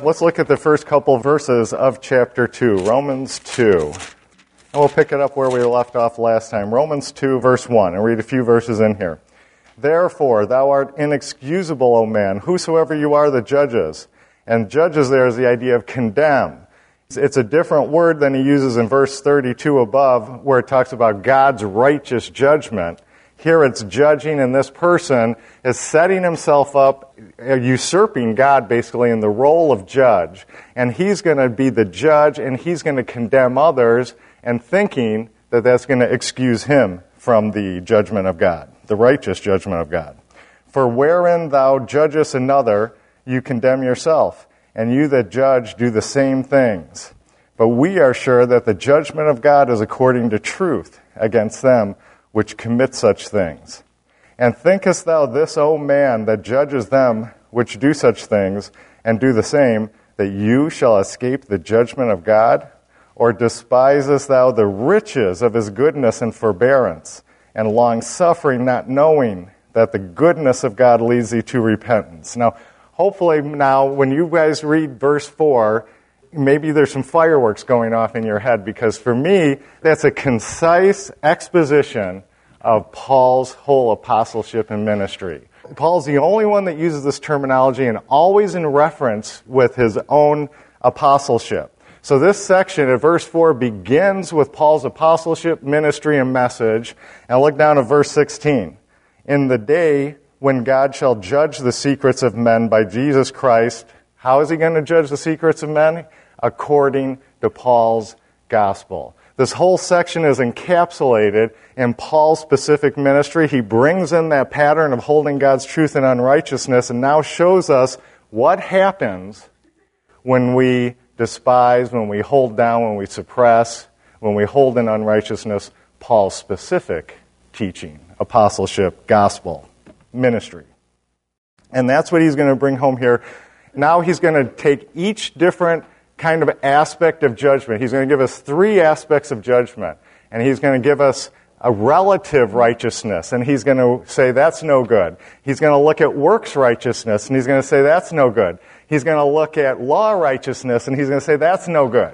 let's look at the first couple verses of chapter 2, Romans 2. And we'll pick it up where we left off last time. Romans 2, verse 1. And read a few verses in here. Therefore, thou art inexcusable, O man, whosoever you are that judges. And judges there is the idea of condemn. It's a different word than he uses in verse 32 above, where it talks about God's righteous judgment. Here it's judging, and this person is setting himself up, usurping God basically in the role of judge. And he's going to be the judge, and he's going to condemn others, and thinking that that's going to excuse him from the judgment of God, the righteous judgment of God. For wherein thou judgest another, you condemn yourself, and you that judge do the same things. But we are sure that the judgment of God is according to truth against them which commit such things. And thinkest thou this, O man, that judges them which do such things, and do the same, that you shall escape the judgment of God? Or despisest thou the riches of his goodness and forbearance, and long-suffering, not knowing that the goodness of God leads thee to repentance? Now, hopefully now, when you guys read verse 4, maybe there's some fireworks going off in your head, because for me, that's a concise exposition of Paul's whole apostleship and ministry. Paul's the only one that uses this terminology, and always in reference with his own apostleship. So this section at verse 4 begins with Paul's apostleship, ministry, and message. And look down at verse 16. In the day when God shall judge the secrets of men by Jesus Christ. How is he going to judge the secrets of men? According to Paul's gospel. This whole section is encapsulated in Paul's specific ministry. He brings in that pattern of holding God's truth in unrighteousness, and now shows us what happens when we despise, when we hold down, when we suppress, when we hold in unrighteousness Paul's specific teaching, apostleship, gospel, ministry. And that's what he's going to bring home here. Now he's going to take each different kind of aspect of judgment. He's going to give us 3 aspects of judgment. And he's going to give us a relative righteousness, and he's going to say that's no good. He's going to look at works righteousness, and he's going to say that's no good. He's going to look at law righteousness, and he's going to say that's no good.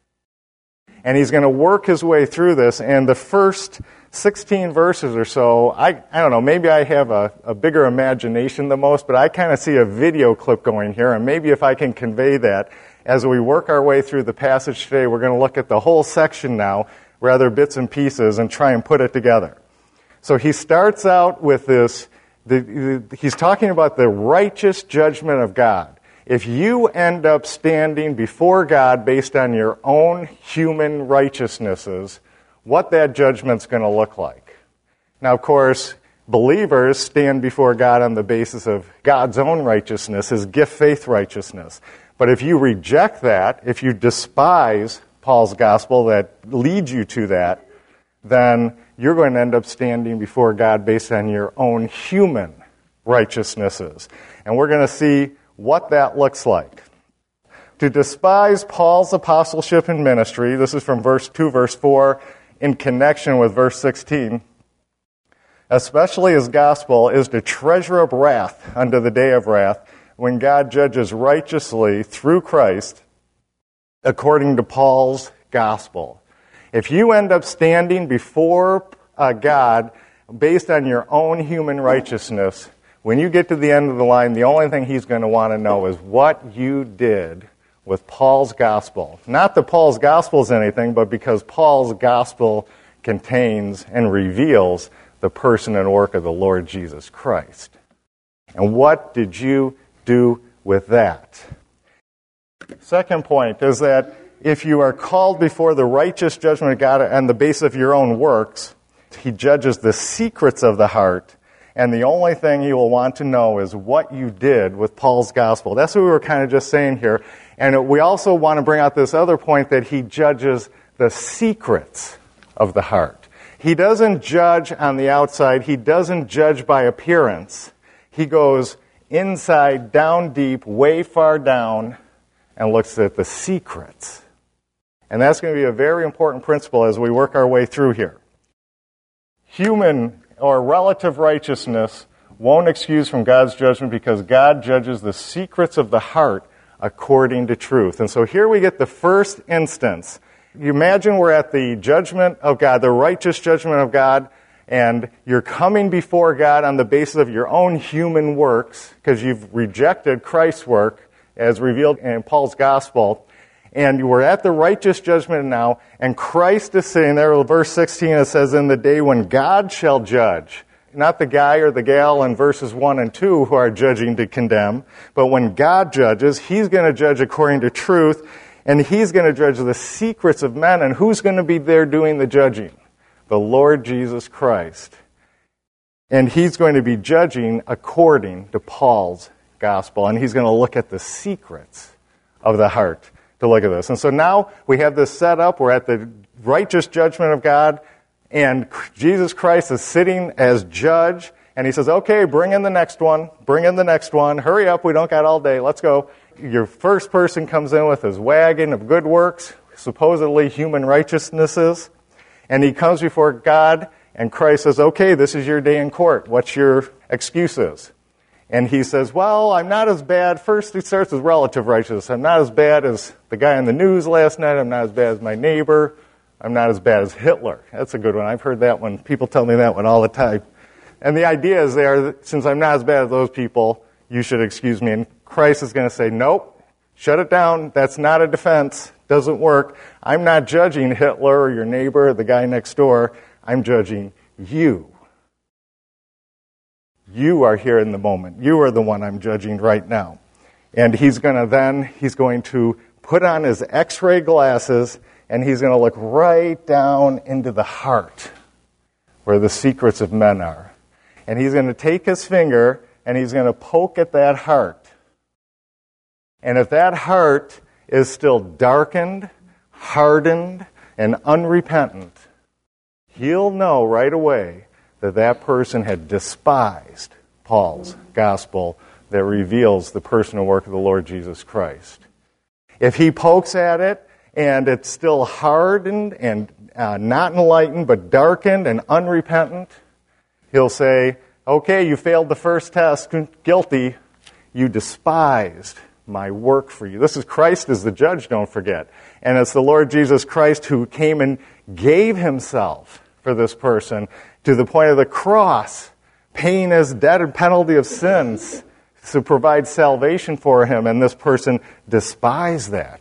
And he's going to work his way through this, and the first 16 verses or so, I don't know, maybe I have a bigger imagination than most, but I kind of see a video clip going here, and maybe if I can convey that as we work our way through the passage today, we're going to look at the whole section now, rather bits and pieces, and try and put it together. So he starts out with this, he's talking about the righteous judgment of God. If you end up standing before God based on your own human righteousnesses, what that judgment's going to look like. Now, of course, believers stand before God on the basis of God's own righteousness, his gift faith righteousness. But if you reject that, if you despise Paul's gospel that leads you to that, then you're going to end up standing before God based on your own human righteousnesses. And we're going to see what that looks like. To despise Paul's apostleship and ministry, this is from verse 2, verse 4, in connection with verse 16, especially his gospel, is to treasure up wrath unto the day of wrath, when God judges righteously through Christ according to Paul's gospel. If you end up standing before God based on your own human righteousness, when you get to the end of the line, the only thing he's going to want to know is what you did with Paul's gospel. Not that Paul's gospel is anything, but because Paul's gospel contains and reveals the person and work of the Lord Jesus Christ. And what did you do with that? Second point is that if you are called before the righteous judgment of God on the basis of your own works, he judges the secrets of the heart, and the only thing he will want to know is what you did with Paul's gospel. That's what we were kind of just saying here. And we also want to bring out this other point that he judges the secrets of the heart. He doesn't judge on the outside. He doesn't judge by appearance. He goes inside, down deep, way far down, and looks at the secrets. And that's going to be a very important principle as we work our way through here. Human or relative righteousness won't excuse from God's judgment because God judges the secrets of the heart according to truth. And so here we get the first instance. You imagine we're at the judgment of God, the righteous judgment of God, and you're coming before God on the basis of your own human works because you've rejected Christ's work as revealed in Paul's gospel. And we're at the righteous judgment now, and Christ is sitting there. Verse 16, it says, in the day when God shall judge. Not the guy or the gal in verses 1 and 2 who are judging to condemn, but when God judges, He's going to judge according to truth, and He's going to judge the secrets of men. And who's going to be there doing the judging? The Lord Jesus Christ. And He's going to be judging according to Paul's gospel, and He's going to look at the secrets of the heart to look at this. And so now we have this set up. We're at the righteous judgment of God, and Jesus Christ is sitting as judge, and He says, okay, bring in the next one. Bring in the next one. Hurry up, we don't got all day. Let's go. Your first person comes in with his wagon of good works, supposedly human righteousnesses, and he comes before God, and Christ says, okay, this is your day in court. What's your excuses? And he says, well, I'm not as bad. First, he starts with relative righteousness. I'm not as bad as the guy on the news last night. I'm not as bad as my neighbor. I'm not as bad as Hitler. That's a good one. I've heard that one. People tell me that one all the time. And the idea is there, since I'm not as bad as those people, you should excuse me. And Christ is going to say, nope, shut it down. That's not a defense. Doesn't work. I'm not judging Hitler or your neighbor or the guy next door. I'm judging you. You are here in the moment. You are the one I'm judging right now. And he's going to put on his x-ray glasses, and he's going to look right down into the heart where the secrets of men are. And he's going to take his finger, and he's going to poke at that heart. And if that heart is still darkened, hardened, and unrepentant, he'll know right away that that person had despised Paul's gospel that reveals the personal work of the Lord Jesus Christ. If he pokes at it and it's still hardened and not enlightened but darkened and unrepentant, he'll say, okay, you failed the first test, guilty, you despised my work for you. This is Christ as the judge, don't forget. And it's the Lord Jesus Christ who came and gave himself for this person to the point of the cross, paying his debt and penalty of sins to provide salvation for him, and this person despised that.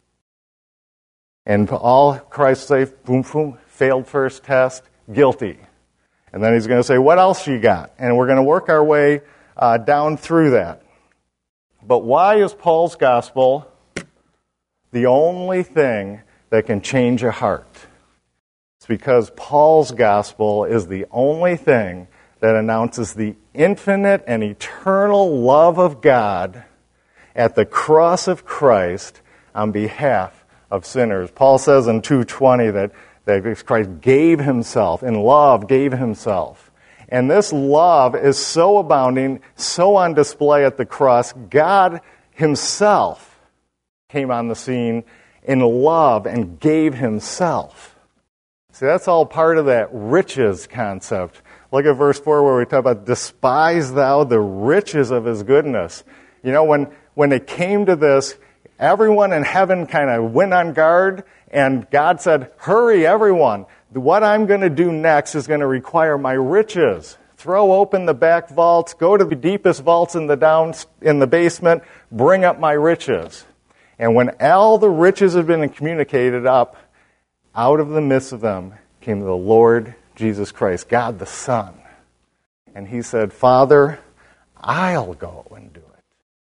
And all Christ say, boom, boom, failed first test, guilty. And then he's going to say, what else you got? And we're going to work our way down through that. But why is Paul's gospel the only thing that can change a heart? It's because Paul's gospel is the only thing that announces the infinite and eternal love of God at the cross of Christ on behalf of sinners. Paul says in 2:20 that Christ gave himself, in love gave himself. And this love is so abounding, so on display at the cross, God himself came on the scene in love and gave himself. See, that's all part of that riches concept. Look at verse 4 where we talk about, despise thou the riches of his goodness. You know, when it came to this, everyone in heaven kind of went on guard, and God said, hurry, everyone. What I'm going to do next is going to require my riches. Throw open the back vaults, go to the deepest vaults in the basement, bring up my riches. And when all the riches had been communicated up, out of the midst of them came the Lord Jesus Christ, God the Son. And he said, Father, I'll go and do it.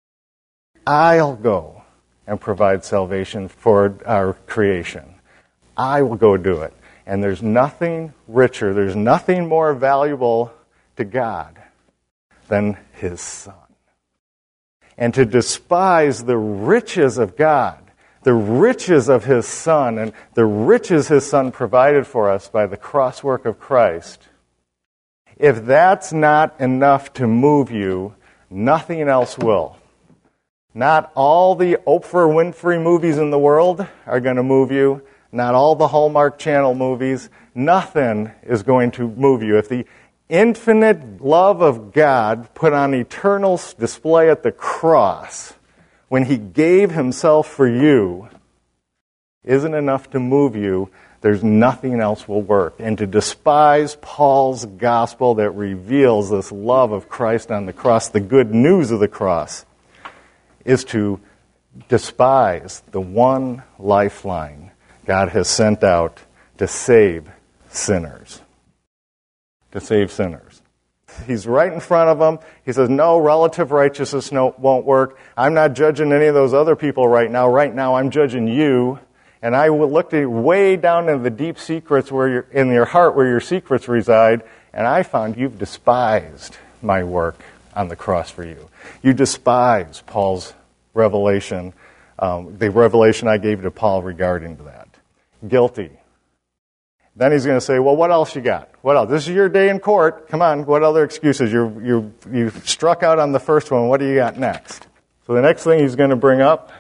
I'll go and provide salvation for our creation. I will go do it. And there's nothing richer, there's nothing more valuable to God than his Son. And to despise the riches of God, the riches of his Son, and the riches his Son provided for us by the cross work of Christ, if that's not enough to move you, nothing else will. Not all the Oprah Winfrey movies in the world are going to move you. Not all the Hallmark Channel movies. Nothing is going to move you. If the infinite love of God put on eternal display at the cross when he gave himself for you, isn't enough to move you, there's nothing else will work. And to despise Paul's gospel that reveals this love of Christ on the cross, the good news of the cross, is to despise the one lifeline God has sent out to save sinners. To save sinners. He's right in front of them. He says, no, relative righteousness won't work. I'm not judging any of those other people right now. Right now, I'm judging you. And I looked at way down into the deep secrets in your heart where your secrets reside, and I found you've despised my work on the cross for you. You despise Paul's revelation, the revelation I gave to Paul regarding that. Guilty. Then he's going to say, well, what else you got? What else? This is your day in court. Come on, what other excuses? You struck out on the first one. What do you got next? So the next thing he's going to bring up,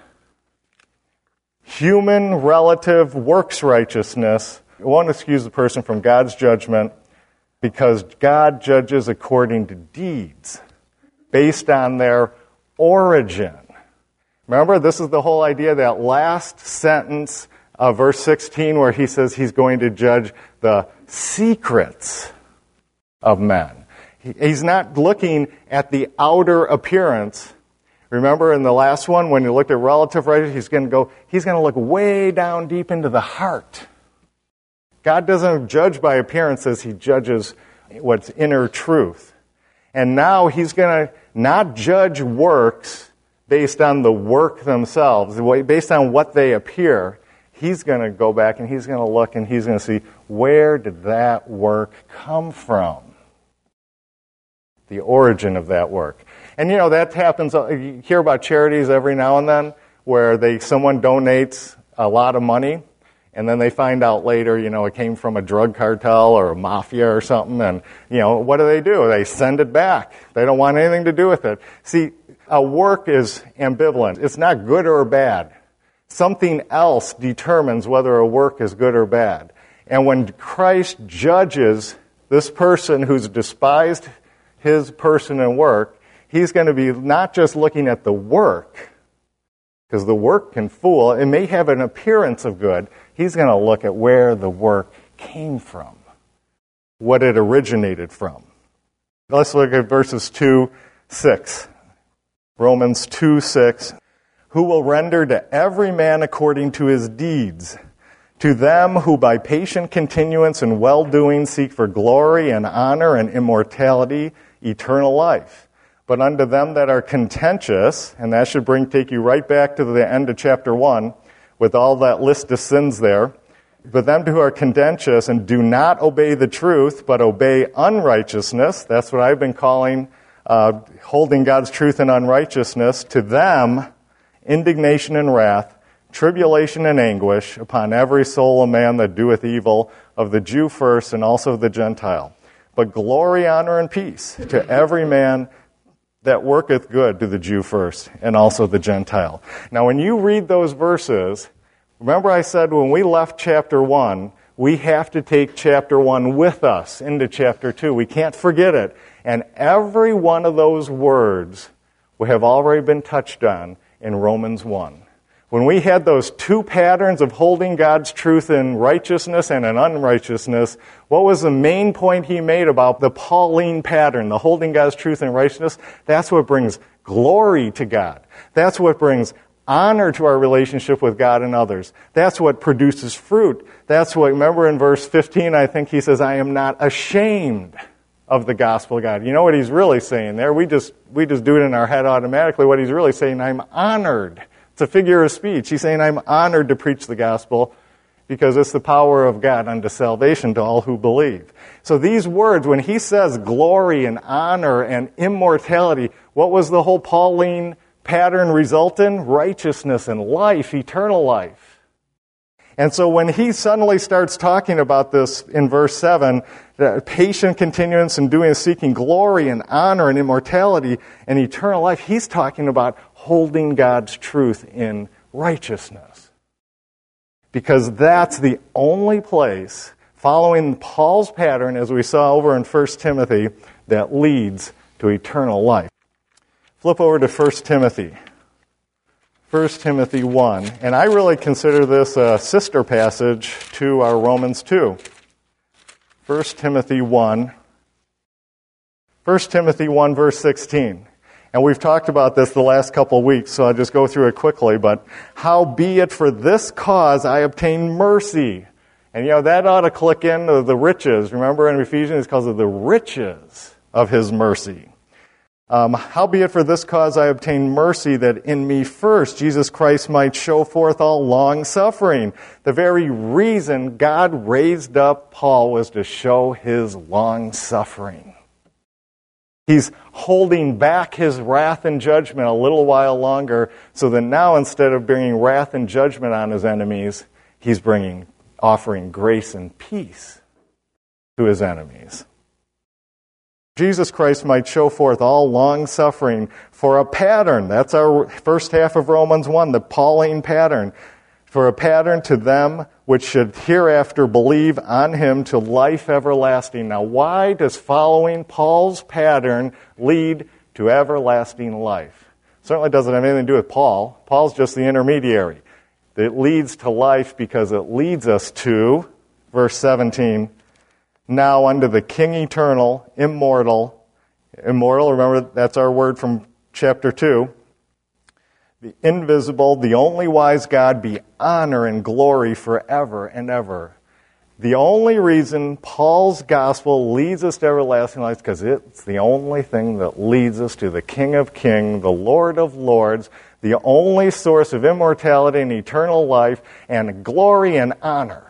human relative works righteousness. It won't excuse the person from God's judgment because God judges according to deeds based on their origin. Remember, this is the whole idea, that last sentence of verse 16 where he says he's going to judge the secrets of men. He's not looking at the outer appearance. Remember in the last one, when you looked at relative righteousness, he's going to look way down deep into the heart. God doesn't judge by appearances, he judges what's inner truth. And now he's going to not judge works based on the work themselves, based on what they appear. He's going to go back and he's going to look and he's going to see, where did that work come from? The origin of that work. And that happens, you hear about charities every now and then where someone donates a lot of money and then they find out later, it came from a drug cartel or a mafia or something, and, what do? They send it back. They don't want anything to do with it. See, a work is ambivalent. It's not good or bad. Something else determines whether a work is good or bad. And when Christ judges this person who's despised his person and work, he's going to be not just looking at the work, because the work can fool. It may have an appearance of good. He's going to look at where the work came from, what it originated from. Let's look at verses 2:6. Romans 2:6. Who will render to every man according to his deeds. To them who by patient continuance and well-doing seek for glory and honor and immortality, eternal life. But unto them that are contentious, and that should take you right back to the end of chapter 1, with all that list of sins there. But them who are contentious and do not obey the truth, but obey unrighteousness, that's what I've been calling holding God's truth in unrighteousness, to them indignation and wrath, tribulation and anguish upon every soul of man that doeth evil, of the Jew first and also the Gentile. But glory, honor, and peace to every man that worketh good, to the Jew first and also the Gentile. Now when you read those verses, remember I said when we left chapter 1, we have to take chapter 1 with us into chapter 2. We can't forget it. And every one of those words have already been touched on in Romans 1. When we had those two patterns of holding God's truth in righteousness and in unrighteousness, what was the main point he made about the Pauline pattern, the holding God's truth in righteousness? That's what brings glory to God. That's what brings honor to our relationship with God and others. That's what produces fruit. That's what, remember in verse 15, I think he says, I am not ashamed of the gospel of God. You know what he's really saying there? We just do it in our head automatically. What he's really saying, I'm honored. It's a figure of speech. He's saying, I'm honored to preach the gospel because it's the power of God unto salvation to all who believe. So these words, when he says glory and honor and immortality, what was the whole Pauline pattern result in? Righteousness and life, eternal life. And so when he suddenly starts talking about this in verse 7, that patient continuance and seeking glory and honor and immortality and eternal life, he's talking about holding God's truth in righteousness. Because that's the only place, following Paul's pattern, as we saw over in 1 Timothy, that leads to eternal life. Flip over to 1 Timothy. 1 Timothy 1. And I really consider this a sister passage to our Romans 2. 1 Timothy 1. 1 Timothy 1, verse 16. And we've talked about this the last couple of weeks, so I'll just go through it quickly. But, howbeit for this cause I obtained mercy. And that ought to click into the riches. Remember in Ephesians, it calls it the riches of his mercy. Howbeit for this cause I obtained mercy, that in me first Jesus Christ might show forth all long suffering. The very reason God raised up Paul was to show his long suffering. He's holding back his wrath and judgment a little while longer, so that now instead of bringing wrath and judgment on his enemies, he's offering grace and peace to his enemies. Jesus Christ might show forth all long suffering for a pattern. That's our first half of Romans 1, the Pauline pattern. For a pattern to them which should hereafter believe on him to life everlasting. Now, why does following Paul's pattern lead to everlasting life? Certainly doesn't have anything to do with Paul. Paul's just the intermediary. It leads to life because it leads us to, verse 17, now unto the King eternal, immortal, remember that's our word from chapter 2, the invisible, the only wise God, be honor and glory forever and ever. The only reason Paul's gospel leads us to everlasting life is because it's the only thing that leads us to the King of Kings, the Lord of Lords, the only source of immortality and eternal life and glory and honor.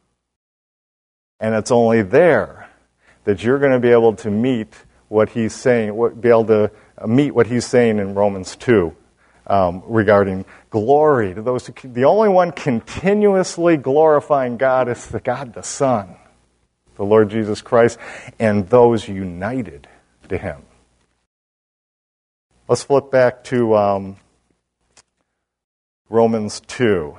And it's only there that you're going to be able to meet what he's saying, meet what he's saying in Romans 2 regarding glory to those who. The only one continuously glorifying God is the God the Son, the Lord Jesus Christ, and those united to him. Let's flip back to Romans 2.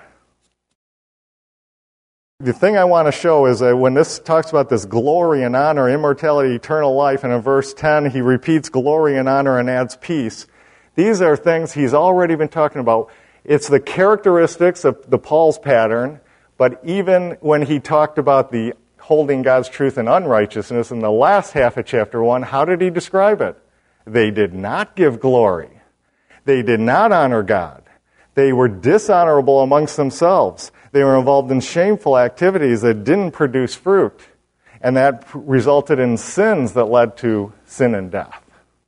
The thing I want to show is that when this talks about this glory and honor, immortality, eternal life, and in verse 10 he repeats glory and honor and adds peace. These are things he's already been talking about. It's the characteristics of the Paul's pattern, but even when he talked about the holding God's truth in unrighteousness in the last half of chapter 1, how did he describe it? They did not give glory. They did not honor God. They were dishonorable amongst themselves. They were involved in shameful activities that didn't produce fruit. And that resulted in sins that led to sin and death.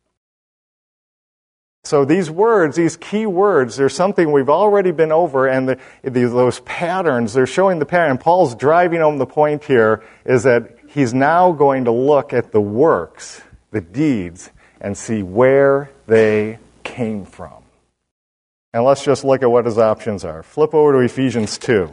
So these words, these key words, they're something we've already been over, and those patterns, they're showing the pattern. And Paul's driving home the point here is that he's now going to look at the works, the deeds, and see where they came from. And let's just look at what his options are. Flip over to Ephesians 2.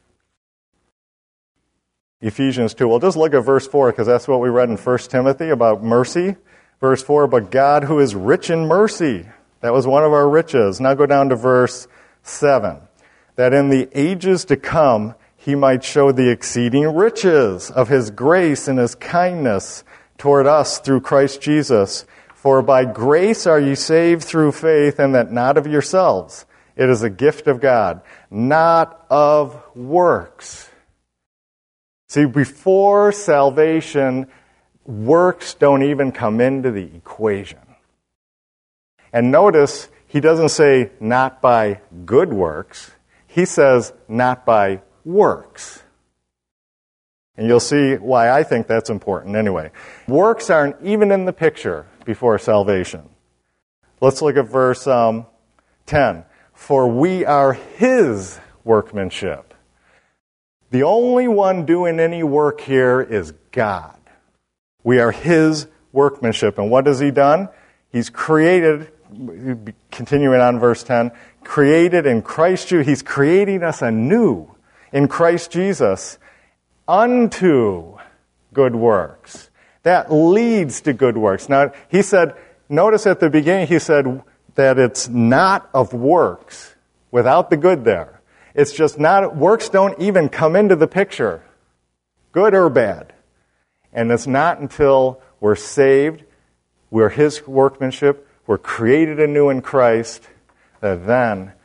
Ephesians 2. We'll just look at verse 4 because that's what we read in 1 Timothy about mercy. Verse 4, but God who is rich in mercy. That was one of our riches. Now go down to verse 7. That in the ages to come he might show the exceeding riches of his grace and his kindness toward us through Christ Jesus. For by grace are ye saved through faith, and that not of yourselves. It is a gift of God, not of works. See, before salvation, works don't even come into the equation. And notice, he doesn't say not by good works. He says not by works. And you'll see why I think that's important anyway. Works aren't even in the picture before salvation. Let's look at verse 10. For we are his workmanship. The only one doing any work here is God. We are his workmanship. And what has he done? He's created, continuing on verse 10, created in Christ Jesus. He's creating us anew in Christ Jesus unto good works. That leads to good works. Now, he said, notice at the beginning, he said that it's not of works, without the good there. It's just not, works don't even come into the picture, good or bad. And it's not until we're saved, we're his workmanship, we're created anew in Christ, that then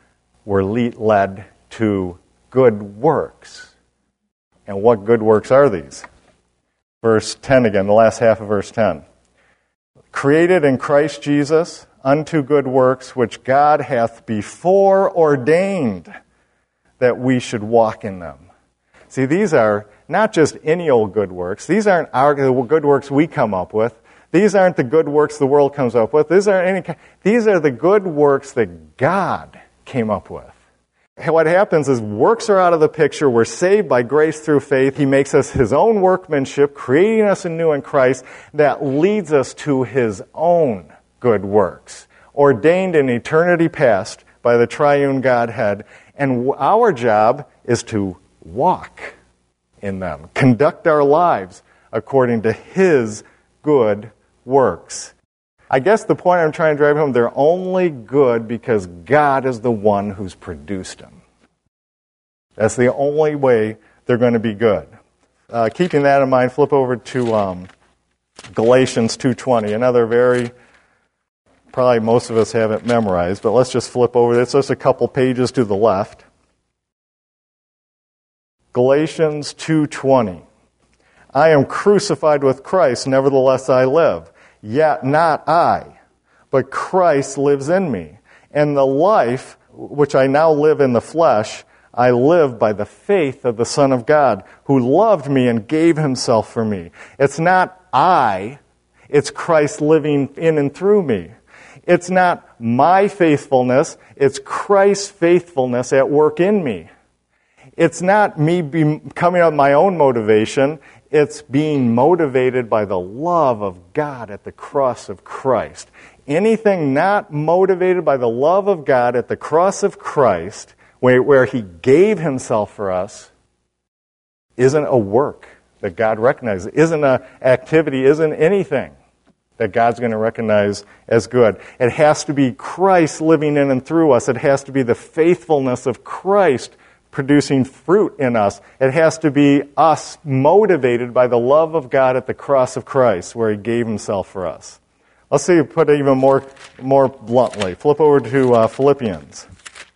we're led to good works. And what good works are these? Verse 10 again, the last half of verse 10. Created in Christ Jesus unto good works, which God hath before ordained that we should walk in them. See, these are not just any old good works. These aren't the good works we come up with. These aren't the good works the world comes up with. These are the good works that God came up with. What happens is works are out of the picture. We're saved by grace through faith. He makes us His own workmanship, creating us anew in Christ, that leads us to His own good works, ordained in eternity past by the triune Godhead. And our job is to walk in them, conduct our lives according to His good works. I guess the point I'm trying to drive home, they're only good because God is the one who's produced them. That's the only way they're going to be good. Keeping that in mind, flip over to Galatians 2:20, another very, probably most of us haven't memorized, but let's just flip over. It's just a couple pages to the left. Galatians 2:20. I am crucified with Christ, nevertheless I live. Yet not I, but Christ lives in me. And the life which I now live in the flesh, I live by the faith of the Son of God, who loved me and gave Himself for me. It's not I, it's Christ living in and through me. It's not my faithfulness, it's Christ's faithfulness at work in me. It's not me coming up with my own motivation. It's being motivated by the love of God at the cross of Christ. Anything not motivated by the love of God at the cross of Christ, where He gave Himself for us, isn't a work that God recognizes, isn't an activity, isn't anything that God's going to recognize as good. It has to be Christ living in and through us. It has to be the faithfulness of Christ producing fruit in us. It has to be us motivated by the love of God at the cross of Christ, where He gave Himself for us. Let's see, put it even more bluntly. Flip over to Philippians.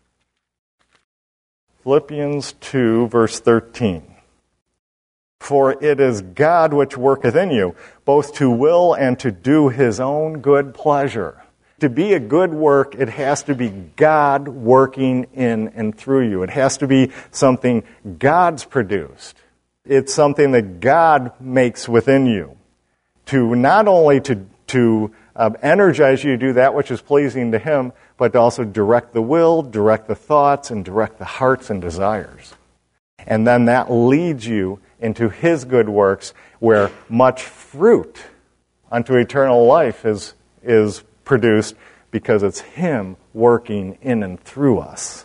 Philippians 2, verse 13. For it is God which worketh in you, both to will and to do His own good pleasure. To be a good work, it has to be God working in and through you. It has to be something God's produced. It's something that God makes within you. To not only to energize you to do that which is pleasing to Him, but to also direct the will, direct the thoughts, and direct the hearts and desires. And then that leads you into His good works, where much fruit unto eternal life is produced, because it's Him working in and through us.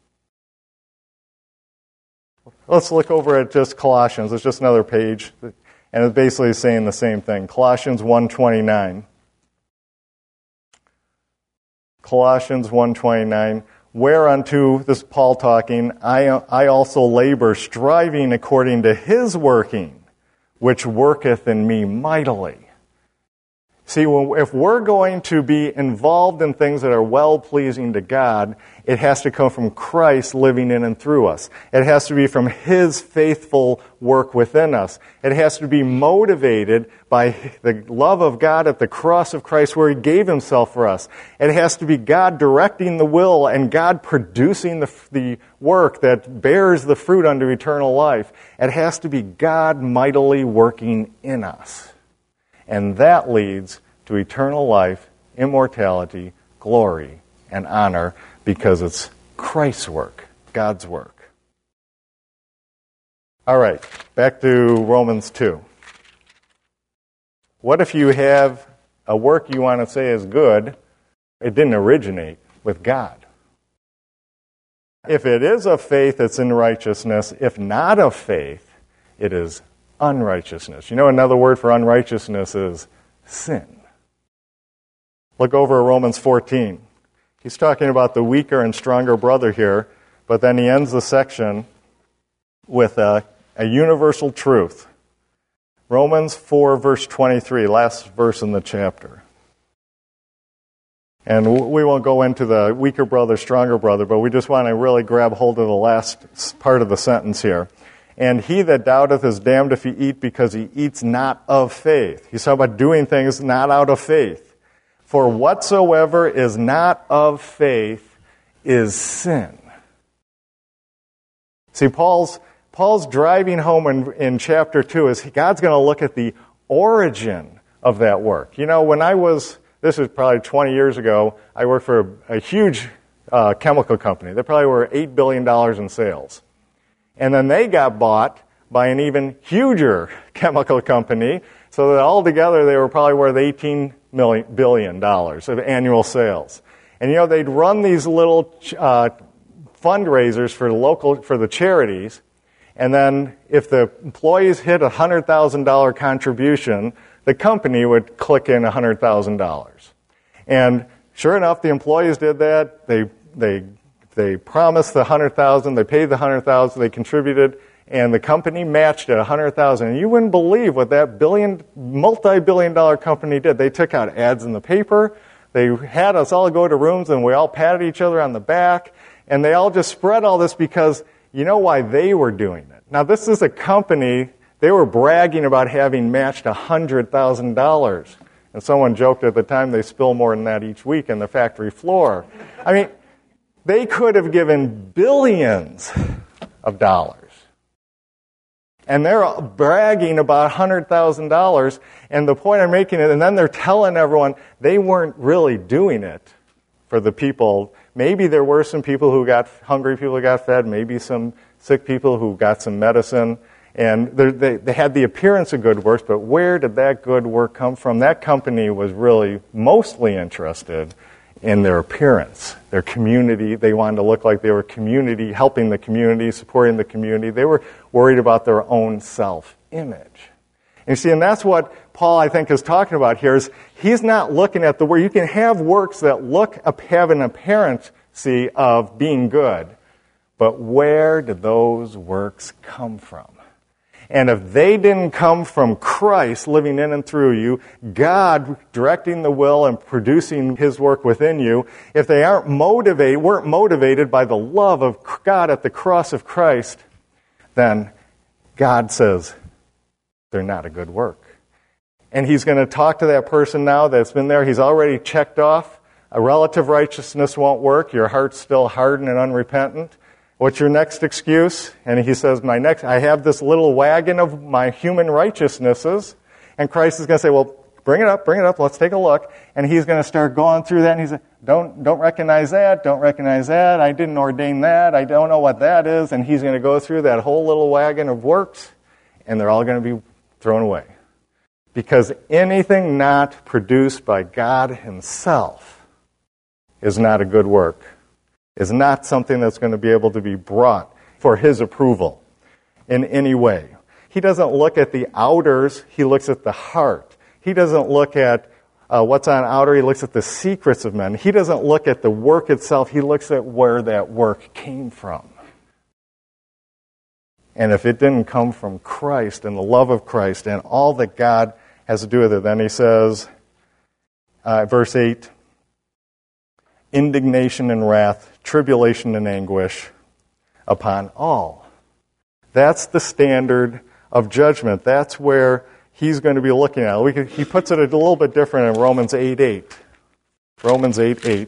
Let's look over at just Colossians. It's just another page, and it's basically saying the same thing. Colossians 1:29. Colossians 1:29. Whereunto, this is Paul talking, I also labor, striving according to His working, which worketh in me mightily. See, if we're going to be involved in things that are well-pleasing to God, it has to come from Christ living in and through us. It has to be from His faithful work within us. It has to be motivated by the love of God at the cross of Christ, where He gave Himself for us. It has to be God directing the will and God producing the work that bears the fruit unto eternal life. It has to be God mightily working in us. And that leads to eternal life, immortality, glory, and honor, because it's Christ's work, God's work. All right, back to Romans 2. What if you have a work you want to say is good, it didn't originate with God? If it is of faith, it's in righteousness. If not of faith, it is unrighteousness. You know, another word for unrighteousness is sin. Look over at Romans 14. He's talking about the weaker and stronger brother here, but then he ends the section with a universal truth. Romans 4, verse 23, last verse in the chapter. And we won't go into the weaker brother, stronger brother, but we just want to really grab hold of the last part of the sentence here. And he that doubteth is damned if he eat, because he eats not of faith. He's talking about doing things not out of faith. For whatsoever is not of faith is sin. See, Paul's driving home in chapter 2 is God's going to look at the origin of that work. You know, when this was probably 20 years ago, I worked for a huge chemical company. They probably were $8 billion in sales. And then they got bought by an even huger chemical company, so that altogether they were probably worth $18 billion of annual sales. And you know, they'd run these little fundraisers for the charities, and then if the employees hit a $100,000 contribution, the company would click in $100,000. And sure enough, the employees did that. They promised the $100,000, they paid the $100,000, they contributed, and the company matched at $100,000. And you wouldn't believe what that multi-billion-dollar company did. They took out ads in the paper. They had us all go to rooms, and we all patted each other on the back. And they all just spread all this because you know why they were doing it. Now, this is a company, they were bragging about having matched $100,000. And someone joked at the time they spill more than that each week in the factory floor. I mean, they could have given billions of dollars. And they're bragging about $100,000. And the point I'm making is, and then they're telling everyone they weren't really doing it for the people. Maybe there were some people who got hungry, people who got fed, maybe some sick people who got some medicine. And they had the appearance of good works, but where did that good work come from? That company was really mostly interested in their appearance, their community. They wanted to look like they were community, helping the community, supporting the community. They were worried about their own self-image. And you see, and that's what Paul, I think, is talking about here, is he's not looking at the work. You can have works that have an appearance of being good, but where did those works come from? And if they didn't come from Christ living in and through you, God directing the will and producing His work within you, if they weren't motivated by the love of God at the cross of Christ, then God says they're not a good work. And He's going to talk to that person now that's been there. He's already checked off. A relative righteousness won't work. Your heart's still hardened and unrepentant. What's your next excuse? And he says, I have this little wagon of my human righteousnesses. And Christ is going to say, well, bring it up, let's take a look. And He's going to start going through that, and He's like, don't recognize that, I didn't ordain that, I don't know what that is. And He's going to go through that whole little wagon of works, and they're all going to be thrown away. Because anything not produced by God Himself is not a good work. Is not something that's going to be able to be brought for His approval in any way. He doesn't look at the outers, He looks at the heart. He doesn't look at what's on outer, He looks at the secrets of men. He doesn't look at the work itself, He looks at where that work came from. And if it didn't come from Christ and the love of Christ and all that God has to do with it, then he says, verse 8, indignation and wrath, tribulation and anguish upon all. That's the standard of judgment. That's where he's going to be looking at. He puts it a little bit different in Romans 8:8. Romans 8:8,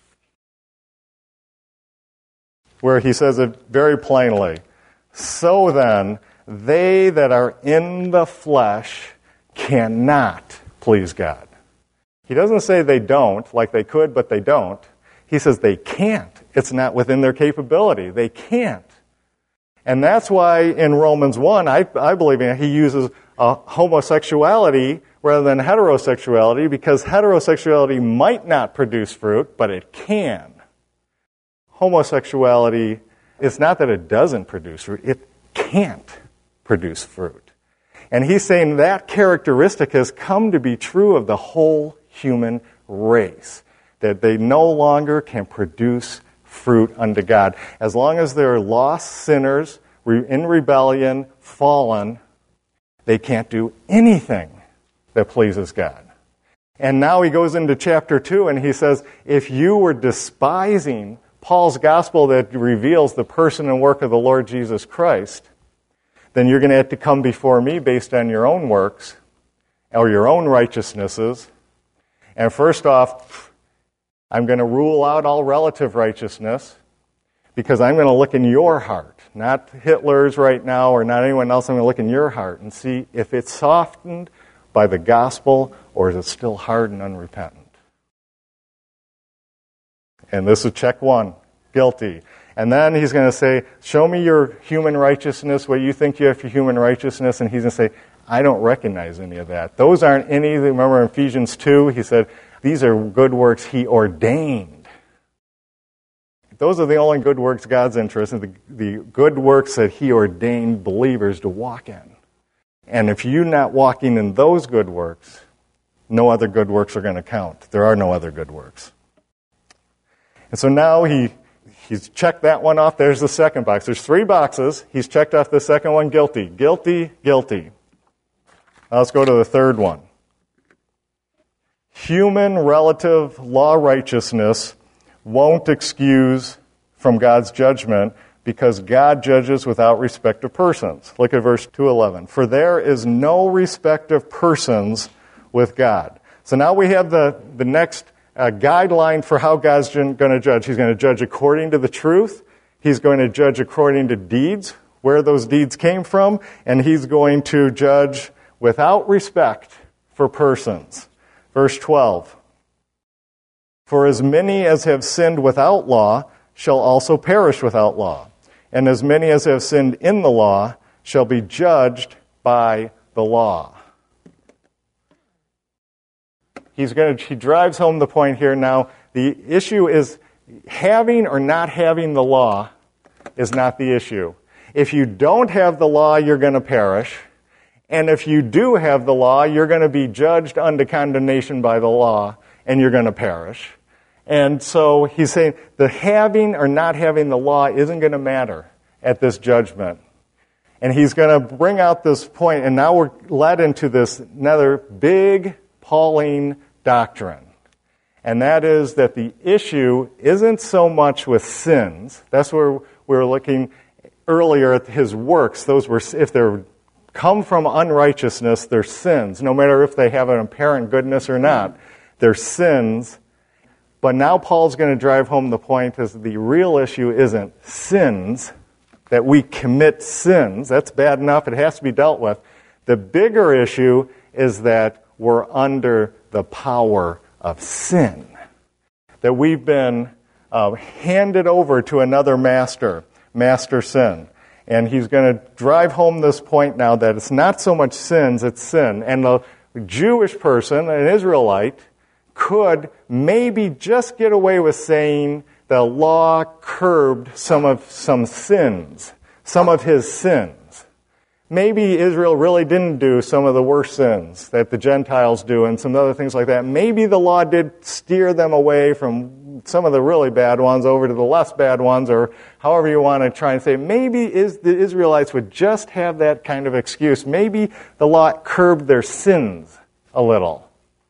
where he says it very plainly. So then, they that are in the flesh cannot please God. He doesn't say they don't, like they could, but they don't. He says they can't. It's not within their capability. They can't. And that's why in Romans 1, I believe he uses homosexuality rather than heterosexuality, because heterosexuality might not produce fruit, but it can. Homosexuality, it's not that it doesn't produce fruit, it can't produce fruit. And he's saying that characteristic has come to be true of the whole human race, that they no longer can produce fruit unto God. As long as they're lost sinners, in rebellion, fallen, they can't do anything that pleases God. And now he goes into chapter 2 and he says, if you were despising Paul's gospel that reveals the person and work of the Lord Jesus Christ, then you're going to have to come before me based on your own works or your own righteousnesses. And first off, I'm going to rule out all relative righteousness because I'm going to look in your heart, not Hitler's right now or not anyone else. I'm going to look in your heart and see if it's softened by the gospel or is it still hard and unrepentant. And this is check 1, guilty. And then he's going to say, show me your human righteousness, what you think you have for human righteousness. And he's going to say, I don't recognize any of that. Those aren't any. Remember in Ephesians 2, he said, these are good works he ordained. Those are the only good works God's interested in, the good works that he ordained believers to walk in. And if you're not walking in those good works, no other good works are going to count. There are no other good works. And so now he's checked that one off. There's the second box. There's 3 boxes. He's checked off the second one, guilty. Guilty, guilty. Now let's go to the third one. Human relative law righteousness won't excuse from God's judgment because God judges without respect of persons. Look at verse 2:11. For there is no respect of persons with God. So now we have the next guideline for how God's going to judge. He's going to judge according to the truth. He's going to judge according to deeds, where those deeds came from. And he's going to judge without respect for persons. Verse 12. For as many as have sinned without law shall also perish without law. And as many as have sinned in the law shall be judged by the law. He drives home the point here now. The issue is having or not having the law is not the issue. If you don't have the law, you're going to perish. And if you do have the law, you're going to be judged unto condemnation by the law, and you're going to perish. And so he's saying the having or not having the law isn't going to matter at this judgment. And he's going to bring out this point, and now we're led into this another big Pauline doctrine. And that is that the issue isn't so much with sins. That's where we were looking earlier at his works. Those were, if they're come from unrighteousness, they're sins. No matter if they have an apparent goodness or not, they're sins. But now Paul's going to drive home the point is the real issue isn't sins, that we commit sins. That's bad enough. It has to be dealt with. The bigger issue is that we're under the power of sin. That we've been handed over to another master sin. And he's going to drive home this point now that it's not so much sins, it's sin. And the Jewish person, an Israelite, could maybe just get away with saying the law curbed some sins, some of his sins. Maybe Israel really didn't do some of the worst sins that the Gentiles do and some other things like that. Maybe the law did steer them away from some of the really bad ones over to the less bad ones, or however you want to try and say. Maybe the Israelites would just have that kind of excuse. Maybe the law curbed their sins a little.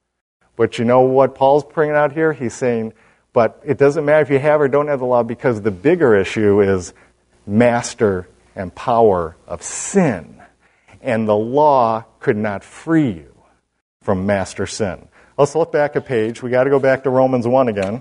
But you know what Paul's bringing out here? He's saying, but it doesn't matter if you have or don't have the law, because the bigger issue is master and power of sin. And the law could not free you from master sin. Let's look back a page. We got to go back to Romans 1 again.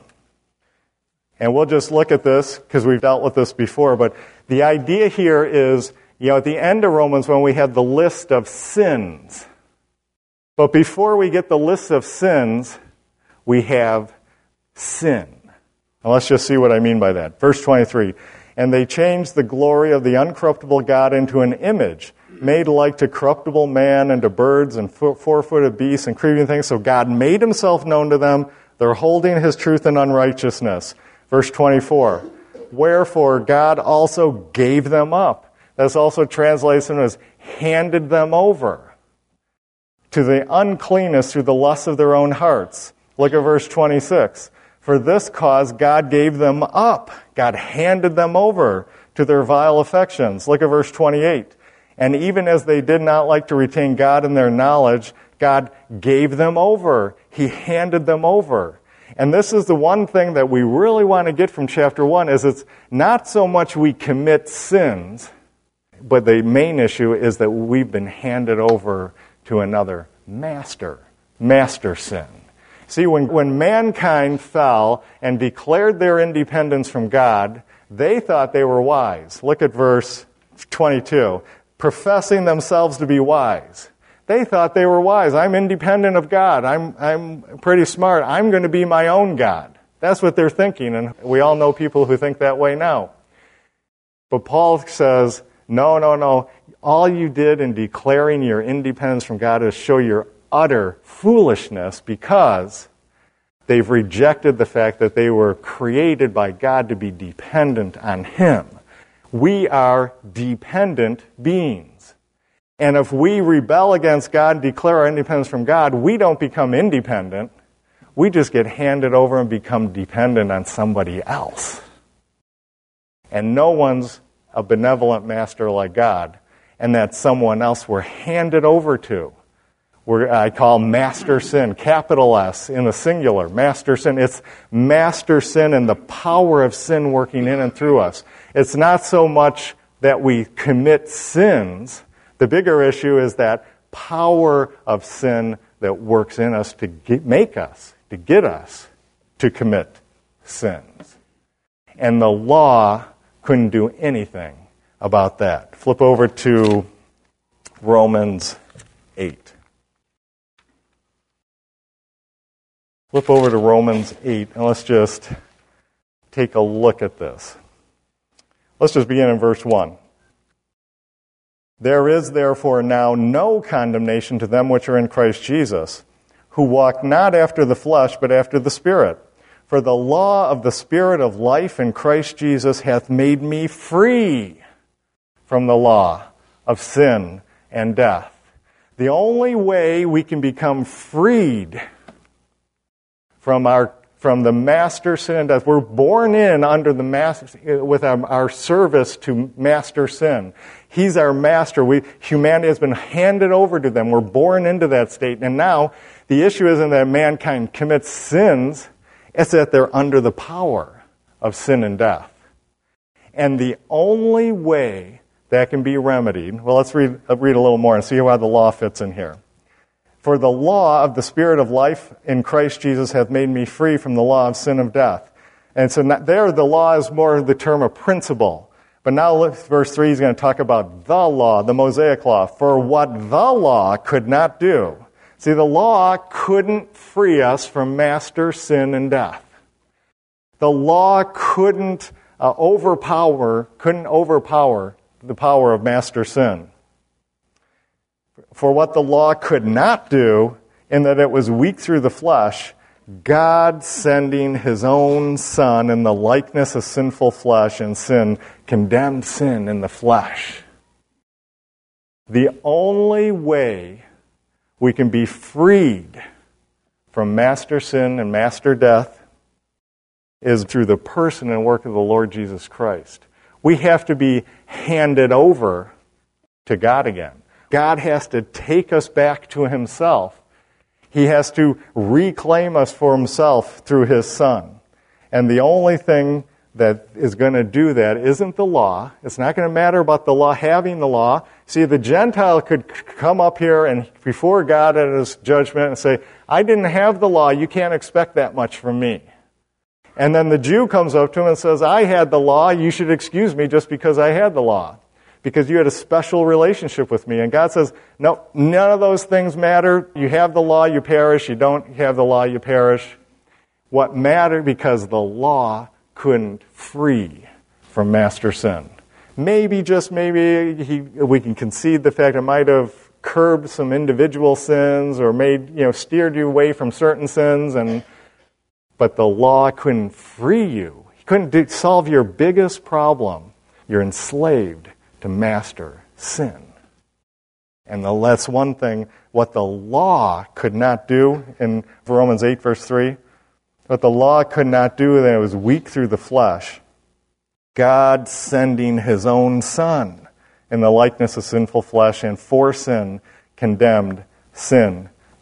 And we'll just look at this because we've dealt with this before. But the idea here is, at the end of Romans 1, we have the list of sins. But before we get the list of sins, we have sin. Now let's just see what I mean by that. Verse 23, and they changed the glory of the uncorruptible God into an image, made like to corruptible man and to birds and four-footed beasts and creeping things. So God made himself known to them. They're holding his truth in unrighteousness. Verse 24, wherefore God also gave them up. That's also translates as handed them over to the uncleanness through the lusts of their own hearts. Look at verse 26. For this cause God gave them up. God handed them over to their vile affections. Look at verse 28. And even as they did not like to retain God in their knowledge, God gave them over. He handed them over. And this is the one thing that we really want to get from chapter 1, is it's not so much we commit sins, but the main issue is that we've been handed over to another master sin. See, when mankind fell and declared their independence from God, they thought they were wise. Look at verse 22. Professing themselves to be wise. They thought they were wise. I'm independent of God. I'm pretty smart. I'm going to be my own God. That's what they're thinking, and we all know people who think that way now. But Paul says, no. All you did in declaring your independence from God is show your utter foolishness, because they've rejected the fact that they were created by God to be dependent on Him. We are dependent beings. And if we rebel against God and declare our independence from God, we don't become independent. We just get handed over and become dependent on somebody else. And no one's a benevolent master like God, and that someone else we're handed over to. I call master sin, capital S in the singular, master sin. It's master sin and the power of sin working in and through us. It's not so much that we commit sins. The bigger issue is that power of sin that works in us to get us to commit sins. And the law couldn't do anything about that. Flip over to Romans 8. Flip over to Romans 8, and let's just take a look at this. Let's just begin in verse 1. There is therefore now no condemnation to them which are in Christ Jesus, who walk not after the flesh, but after the Spirit. For the law of the Spirit of life in Christ Jesus hath made me free from the law of sin and death. The only way we can become freed from the master sin and death. We're born in under the master, with our service to master sin. He's our master. Humanity has been handed over to them. We're born into that state. And now the issue isn't that mankind commits sins, it's that they're under the power of sin and death. And the only way that can be remedied, well, let's read a little more and see how the law fits in here. For the law of the Spirit of life in Christ Jesus hath made me free from the law of sin and death. And so there the law is more the term of principle. But now look, verse 3 is going to talk about the law, the Mosaic law. For what the law could not do. See, the law couldn't free us from master sin and death. The law couldn't overpower the power of master sin. For what the law could not do, in that it was weak through the flesh, God sending His own Son in the likeness of sinful flesh, and sin condemned sin in the flesh. The only way we can be freed from master sin and master death is through the person and work of the Lord Jesus Christ. We have to be handed over to God again. God has to take us back to Himself. He has to reclaim us for Himself through His Son. And the only thing that is going to do that isn't the law. It's not going to matter about the law, having the law. See, the Gentile could come up here and before God at His judgment and say, I didn't have the law, you can't expect that much from me. And then the Jew comes up to him and says, I had the law, you should excuse me just because I had the law, because you had a special relationship with me. And God says, no, none of those things matter. You have the law, you perish. You don't have the law, you perish. What mattered, because the law couldn't free from master sin. Maybe, just maybe, we can concede the fact it might have curbed some individual sins or steered you away from certain sins, but the law couldn't free you. It couldn't solve your biggest problem. You're enslaved to master sin. And that's one thing, what the law could not do in Romans 8, verse 3. What the law could not do, that it was weak through the flesh. God sending His own Son in the likeness of sinful flesh, and for sin condemned sin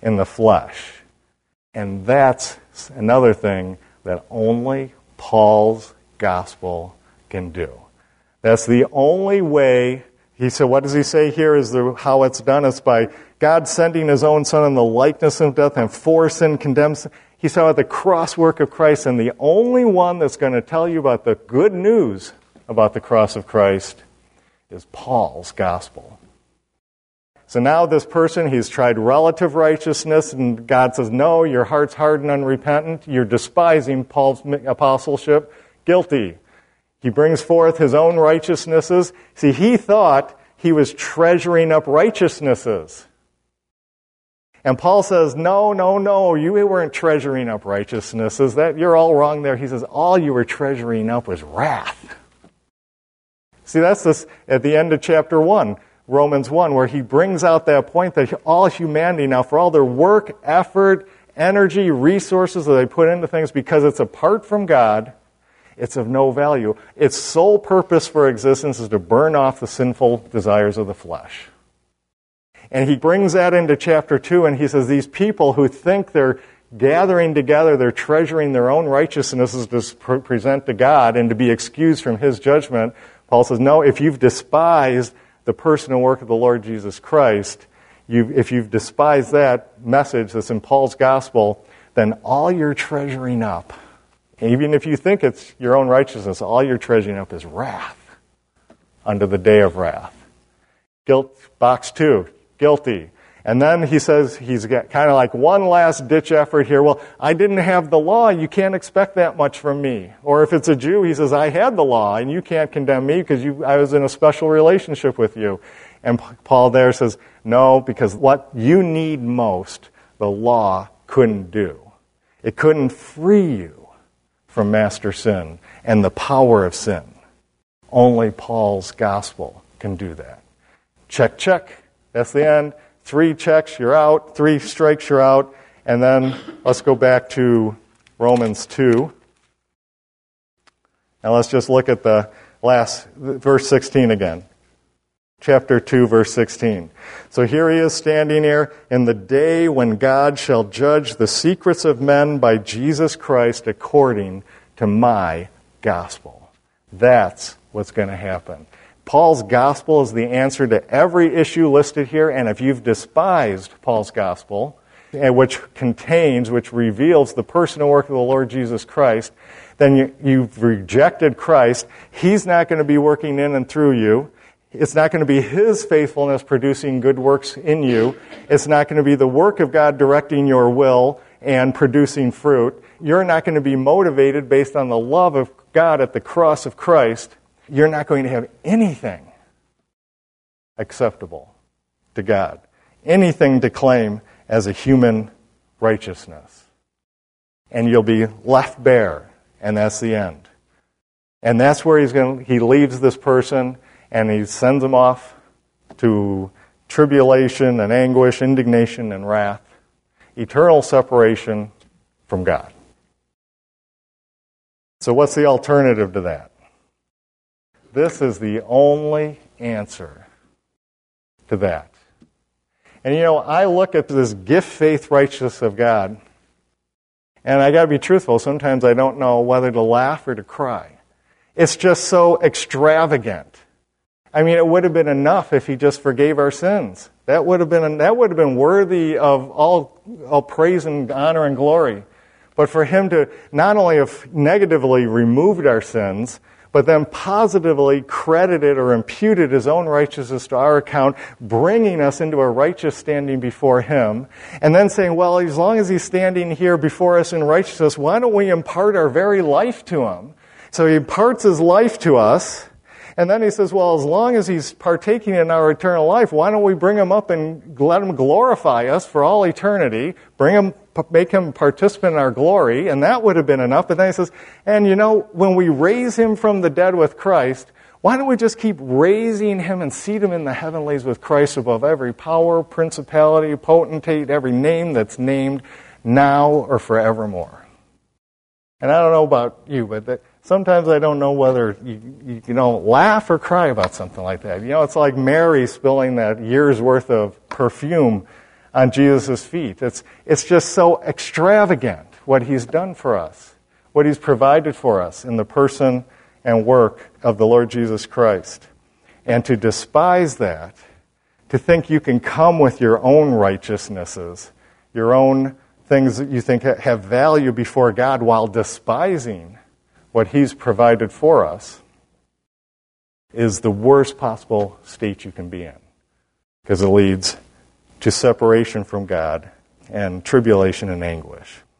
in the flesh. And that's another thing that only Paul's gospel can do. That's the only way. He said, what does he say here is how it's done? It's by God sending his own Son in the likeness of death and for sin condemns. He saw at the cross work of Christ, and the only one that's going to tell you about the good news about the cross of Christ is Paul's gospel. So now this person, he's tried relative righteousness, and God says, no, your heart's hard and unrepentant. You're despising Paul's apostleship. Guilty. He brings forth his own righteousnesses. See, he thought he was treasuring up righteousnesses. And Paul says, no, you weren't treasuring up righteousnesses. You're all wrong there. He says, all you were treasuring up was wrath. See, that's this at the end of chapter 1, Romans 1, where he brings out that point that all humanity now, for all their work, effort, energy, resources that they put into things, because it's apart from God, it's of no value. Its sole purpose for existence is to burn off the sinful desires of the flesh. And he brings that into chapter 2, and he says these people who think they're gathering together, they're treasuring their own righteousnesses to present to God and to be excused from his judgment. Paul says, no, if you've despised the person and work of the Lord Jesus Christ, if you've despised that message that's in Paul's gospel, then all you're treasuring up, even if you think it's your own righteousness, all you're treasuring up is wrath unto the day of wrath. Guilt, box 2, guilty. And then he says he's got kind of like one last ditch effort here. Well, I didn't have the law. You can't expect that much from me. Or if it's a Jew, he says, I had the law, and you can't condemn me because I was in a special relationship with you. And Paul there says, no, because what you need most, the law couldn't do. It couldn't free you from master sin and the power of sin. Only Paul's gospel can do that. Check, check. That's the end. 3 checks, you're out. 3 strikes, you're out. And then let's go back to Romans 2. Now let's just look at the last, verse 16 again. Chapter 2, verse 16. So here he is standing here in the day when God shall judge the secrets of men by Jesus Christ according to my gospel. That's what's going to happen. Paul's gospel is the answer to every issue listed here, and if you've despised Paul's gospel, which reveals the person and work of the Lord Jesus Christ, then you've rejected Christ. He's not going to be working in and through you. It's not going to be his faithfulness producing good works in you. It's not going to be the work of God directing your will and producing fruit. You're not going to be motivated based on the love of God at the cross of Christ. You're not going to have anything acceptable to God, anything to claim as a human righteousness. And you'll be left bare, and that's the end. And that's where he leaves this person, and he sends him off to tribulation and anguish, indignation and wrath, eternal separation from God. So what's the alternative to that? This is the only answer to that. And I look at this gift, faith, righteousness of God, and I got to be truthful. Sometimes I don't know whether to laugh or to cry. It's just so extravagant. I mean, it would have been enough if he just forgave our sins. That would have been worthy of all praise and honor and glory. But for him to not only have negatively removed our sins, but then positively credited or imputed his own righteousness to our account, bringing us into a righteous standing before him, and then saying, well, as long as he's standing here before us in righteousness, why don't we impart our very life to him? So he imparts his life to us, and then he says, well, as long as he's partaking in our eternal life, why don't we bring him up and let him glorify us for all eternity, make him participant in our glory, and that would have been enough. But then he says, and when we raise him from the dead with Christ, why don't we just keep raising him and seat him in the heavenlies with Christ above every power, principality, potentate, every name that's named now or forevermore. And I don't know about you, but sometimes I don't know whether you laugh or cry about something like that. It's like Mary spilling that year's worth of perfume on Jesus' feet. It's just so extravagant what he's done for us, what he's provided for us in the person and work of the Lord Jesus Christ. And to despise that, to think you can come with your own righteousnesses, your own things that you think have value before God while despising what he's provided for us, is the worst possible state you can be in, because it leads to separation from God and tribulation and anguish.